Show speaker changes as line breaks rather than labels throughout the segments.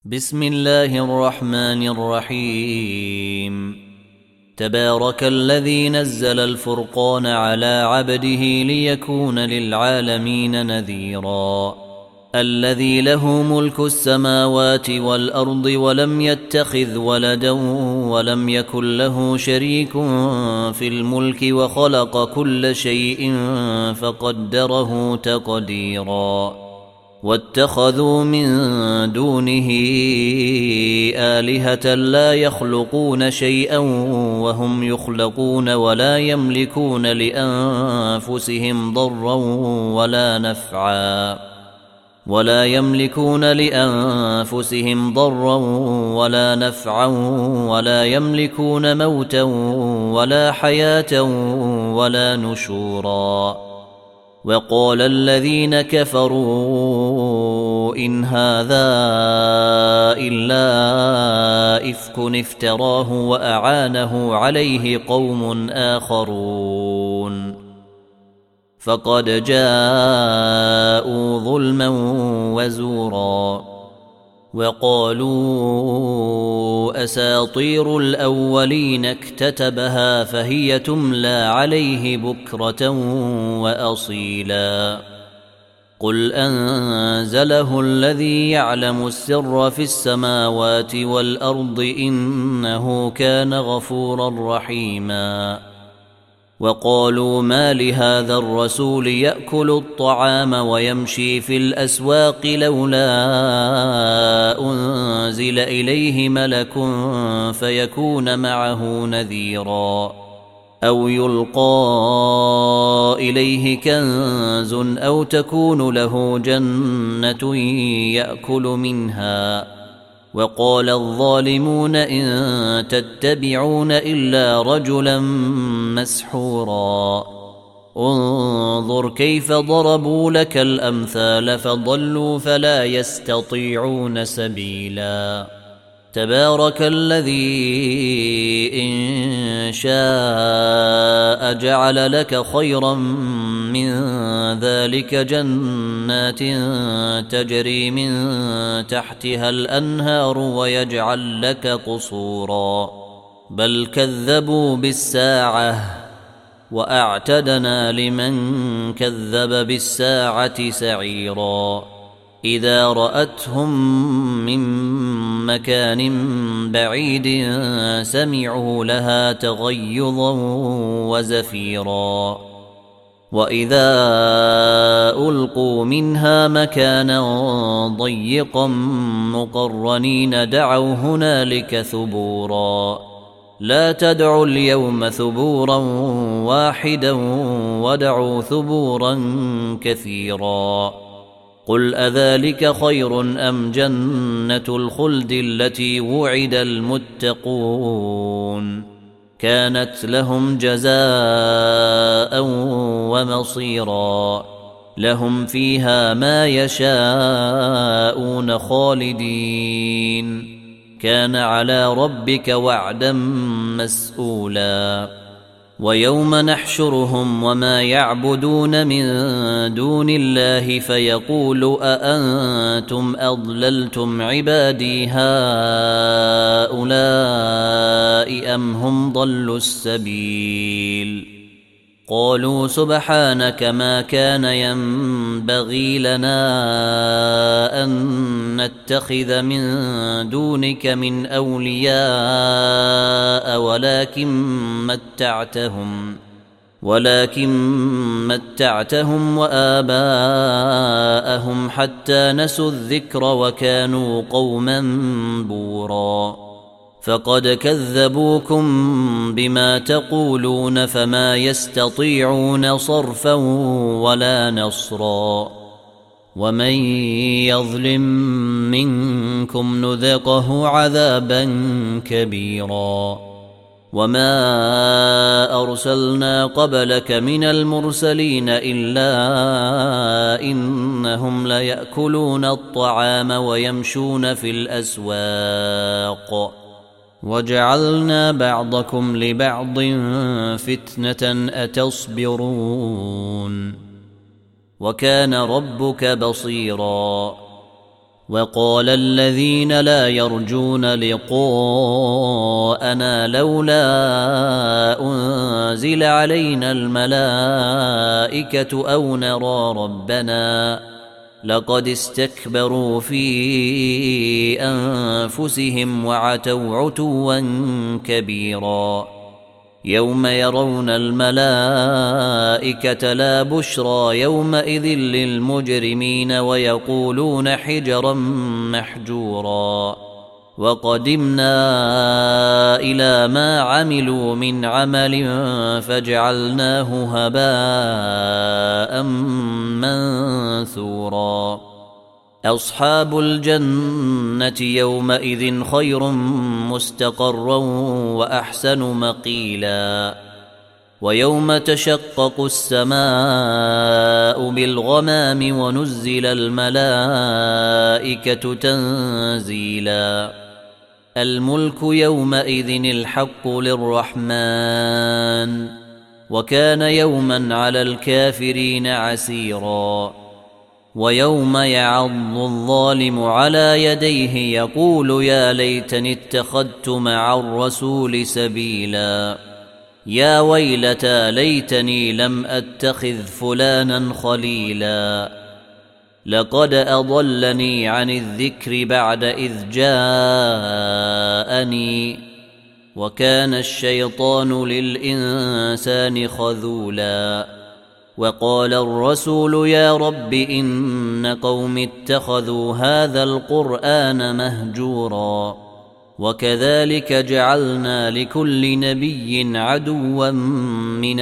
بسم الله الرحمن الرحيم. تبارك الذي نزل الفرقان على عبده ليكون للعالمين نذيرا. الذي له ملك السماوات والأرض ولم يتخذ ولدا ولم يكن له شريك في الملك وخلق كل شيء فقدره تقديرا. واتخذوا من دونه آلهة لا يخلقون شيئا وهم يخلقون ولا يملكون لأنفسهم ضرا ولا نفعا ولا يملكون موتا ولا حياة ولا نشورا. وقال الذين كفروا إن هذا إلا إفك افتراه وأعانه عليه قوم آخرون فقد جاءوا ظلما وزورا. وقالوا أساطير الأولين اكتتبها فهي تملى عليه بكرة وأصيلا. قل أنزله الذي يعلم السر في السماوات والأرض إنه كان غفورا رحيما. وقالوا ما لهذا الرسول يأكل الطعام ويمشي في الأسواق لولا أنزل إليه ملك فيكون معه نذيرا. أو يلقى إليه كنز أو تكون له جنة يأكل منها. وقال الظالمون إن تتبعون إلا رجلا مسحورا. انظر كيف ضربوا لك الأمثال فضلوا فلا يستطيعون سبيلا. تبارك الذي إن شاء جعل لك خيرا من ذلك جنات تجري من تحتها الأنهار ويجعل لك قصورا. بل كذبوا بالساعة وأعتدنا لمن كذب بالساعة سعيرا. إذا رأتهم من مكان بعيد سمعوا لها تغيظا وزفيرا. وإذا ألقوا منها مكانا ضيقا مقرنين دعوا هنالك ثبورا. لا تدعوا اليوم ثبورا واحدا ودعوا ثبورا كثيرا. قل أذلك خير أم جنة الخلد التي وعد المتقون كانت لهم جزاء ومصيرا. لهم فيها ما يشاءون خالدين كان على ربك وعدا مسؤولا. ويوم نحشرهم وما يعبدون من دون الله فيقول أأنتم أضللتم عبادي هؤلاء أم هم ضلوا السبيل. قالوا سبحانك ما كان ينبغي لنا أن نتخذ من دونك من أولياء ولكن متعتهم وآباءهم حتى نسوا الذكر وكانوا قوما بورا. فقد كذبوكم بما تقولون فما يستطيعون صرفا ولا نصرا. ومن يظلم منكم نذقه عذابا كبيرا. وما أرسلنا قبلك من المرسلين إلا إنهم ليأكلون الطعام ويمشون في الأسواق وجعلنا بعضكم لبعض فتنة أتصبرون وكان ربك بصيرا. وقال الذين لا يرجون لقاءنا لولا أنزل علينا الملائكة أو نرى ربنا لقد استكبروا في أنفسهم وعتوا عتوا كبيرا يوم يرون الملائكة لا بشرى يومئذ للمجرمين ويقولون حجرا محجورا وقدمنا إلى ما عملوا من عمل فجعلناه هباء منثورا أصحاب الجنة يومئذ خير مستقرا وأحسن مقيلا ويوم تشقق السماء بالغمام ونزل الملائكة تنزيلا الملك يومئذ الحق للرحمن وكان يوما على الكافرين عسيرا ويوم يعض الظالم على يديه يقول يا ليتني اتخذت مع الرسول سبيلا يا ويلتى ليتني لم أتخذ فلانا خليلا لقد أضلني عن الذكر بعد إذ جاءني وكان الشيطان للإنسان خذولا وقال الرسول يا رب إن قوم اتخذوا هذا القرآن مهجورا وكذلك جعلنا لكل نبي عدوا من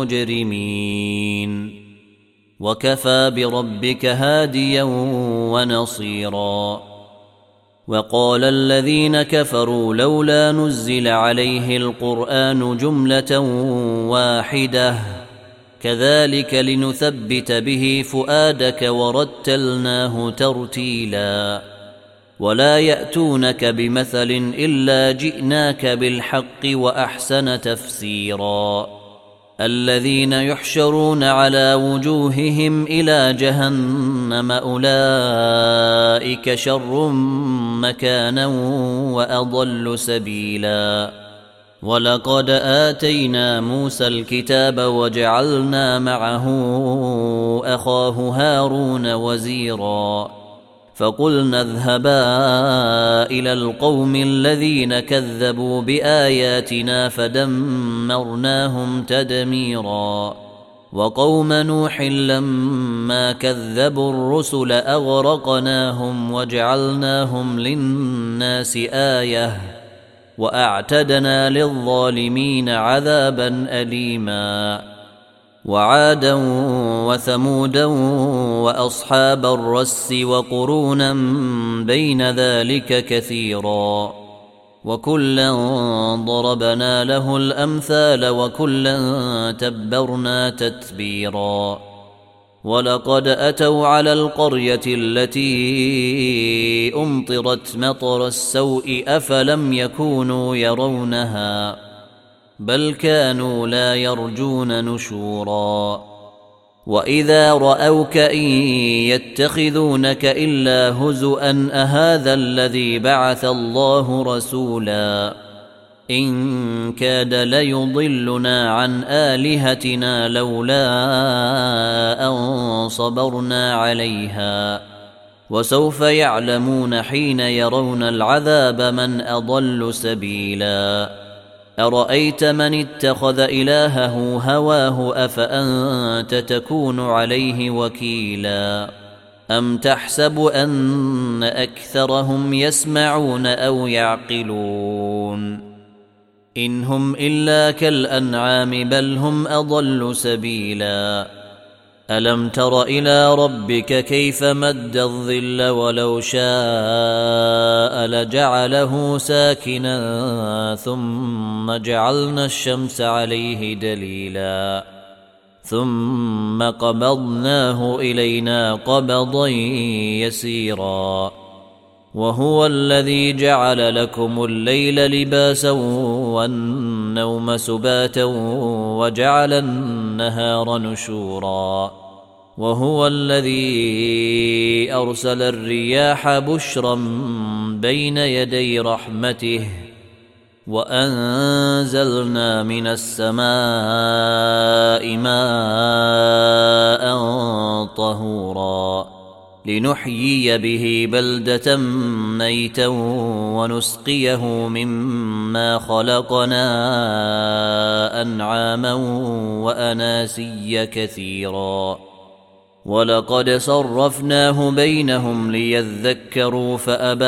المجرمين وكفى بربك هاديا ونصيرا وقال الذين كفروا لولا نزل عليه القرآن جملة واحدة كذلك لنثبت به فؤادك ورتلناه ترتيلا ولا يأتونك بمثل إلا جئناك بالحق وأحسن تفسيرا الذين يحشرون على وجوههم إلى جهنم أولئك شر مكانا وأضل سبيلا ولقد آتينا موسى الكتاب وجعلنا معه أخاه هارون وزيرا فقلنا اذهبا إلى القوم الذين كذبوا بآياتنا فدمرناهم تدميرا وقوم نوح لما كذبوا الرسل أغرقناهم وجعلناهم للناس آية وأعتدنا للظالمين عذابا أليما وعادا وثمودا وأصحاب الرس وقرونا بين ذلك كثيرا وكلا ضربنا له الأمثال وكلا تبرنا تتبيرا ولقد أتوا على القرية التي أمطرت مطر السوء أفلم يكونوا يرونها بل كانوا لا يرجون نشورا وإذا رأوك إن يتخذونك إلا هزؤا أهذا الذي بعث الله رسولا إن كاد ليضلنا عن آلهتنا لولا أن صبرنا عليها وسوف يعلمون حين يرون العذاب من أضل سبيلا أرأيت من اتخذ إلهه هواه أفأنت تكون عليه وكيلا أم تحسب أن أكثرهم يسمعون أو يعقلون إن هم إلا كالأنعام بل هم أضل سبيلا ألم تر إلى ربك كيف مد الظل ولو شاء لجعله ساكنا ثم جعلنا الشمس عليه دليلا ثم قبضناه إلينا قبضا يسيرا وهو الذي جعل لكم الليل لباسا والنوم سباتا وجعل النهار نشورا وهو الذي أرسل الرياح بشرا بين يدي رحمته وأنزلنا من السماء ماء طهورا لنحيي به بلدة ميتا ونسقيه مما خلقنا أنعاما وأناسيا كثيرا ولقد صرفناه بينهم ليذكروا فأبى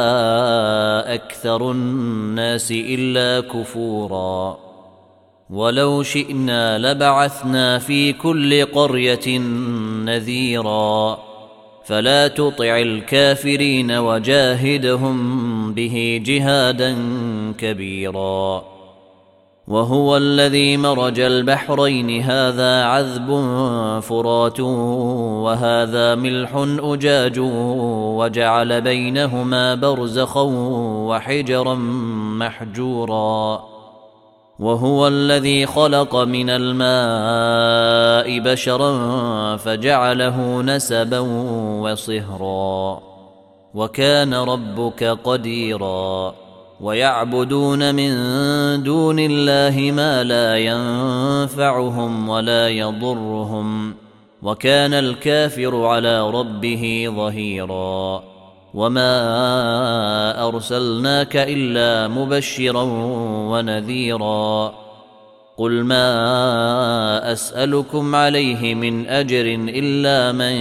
أكثر الناس إلا كفورا ولو شئنا لبعثنا في كل قرية نذيرا فلا تطع الكافرين وجاهدهم به جهادا كبيرا وهو الذي مرج البحرين هذا عذب فرات وهذا ملح أجاج وجعل بينهما برزخا وحجرا محجورا وهو الذي خلق من الماء بشرا فجعله نسبا وصهرا وكان ربك قديرا ويعبدون من دون الله ما لا ينفعهم ولا يضرهم وكان الكافر على ربه ظهيرا وما أرسلناك إلا مبشرا ونذيرا قل ما أسألكم عليه من أجر إلا من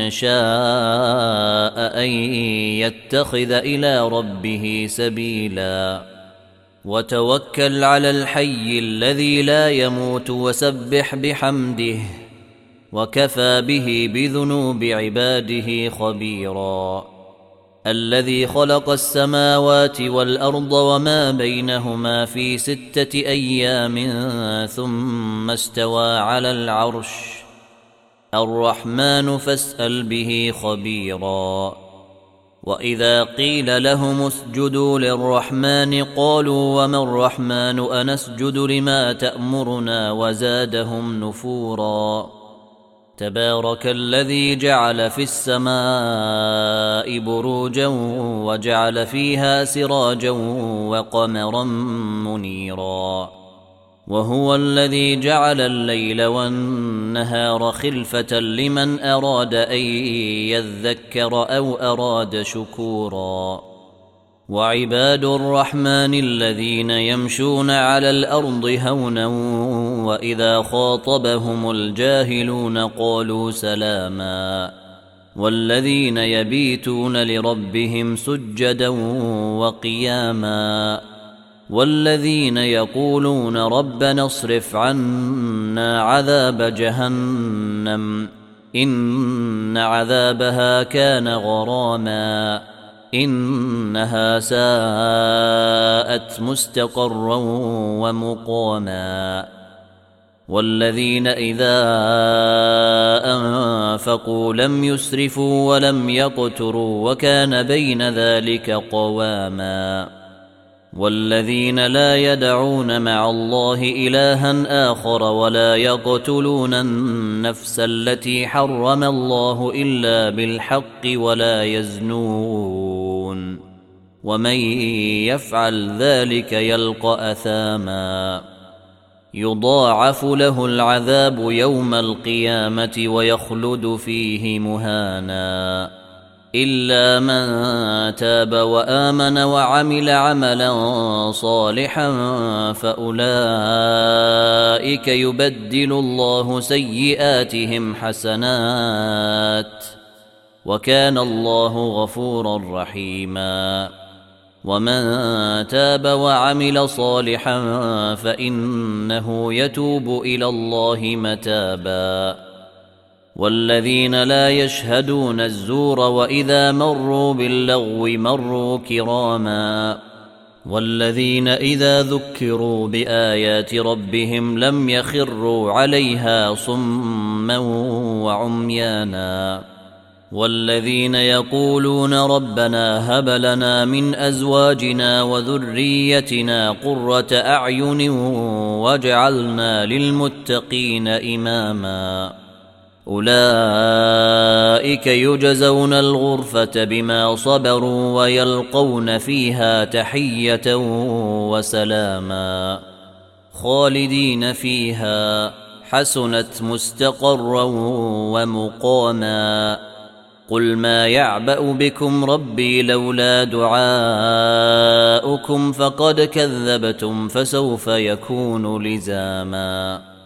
شاء أن يتخذ إلى ربه سبيلا وتوكل على الحي الذي لا يموت وسبح بحمده وكفى به بذنوب عباده خبيرا الذي خلق السماوات والأرض وما بينهما في 6 أيام ثم استوى على العرش الرحمن فاسأل به خبيرا وإذا قيل لهم اسجدوا للرحمن قالوا وما الرحمن أنسجد لما تأمرنا وزادهم نفورا تبارك الذي جعل في السماء بروجا وجعل فيها سراجا وقمرا منيرا وهو الذي جعل الليل والنهار خلفة لمن أراد أن يذكر أو أراد شكورا وعباد الرحمن الذين يمشون على الأرض هونا وإذا خاطبهم الجاهلون قالوا سلاما والذين يبيتون لربهم سجدا وقياما والذين يقولون ربنا اصرف عنا عذاب جهنم إن عذابها كان غراما إنها ساءت مستقرا ومقاما والذين إذا أنفقوا لم يسرفوا ولم يقتروا وكان بين ذلك قواما والذين لا يدعون مع الله إلها آخر ولا يقتلون النفس التي حرم الله إلا بالحق ولا يزنون ومن يفعل ذلك يلقى أثاما يضاعف له العذاب يوم القيامة ويخلد فيه مهانا إلا من تاب وآمن وعمل عملا صالحا فأولئك يبدل الله سيئاتهم حسنات وكان الله غفورا رحيما ومن تاب وعمل صالحا فإنه يتوب إلى الله متابا والذين لا يشهدون الزور وإذا مروا باللغو مروا كراما والذين إذا ذكروا بآيات ربهم لم يخروا عليها صما وعميانا والذين يقولون ربنا هب لنا من أزواجنا وذريتنا قرة أعين واجعلنا للمتقين إماما أولئك يجزون الغرفة بما صبروا ويلقون فيها تحية وسلاما خالدين فيها حسنت مستقرا ومقاما قل ما يعبأ بكم ربي لولا دعاؤكم فقد كذبتم فسوف يكون لزاما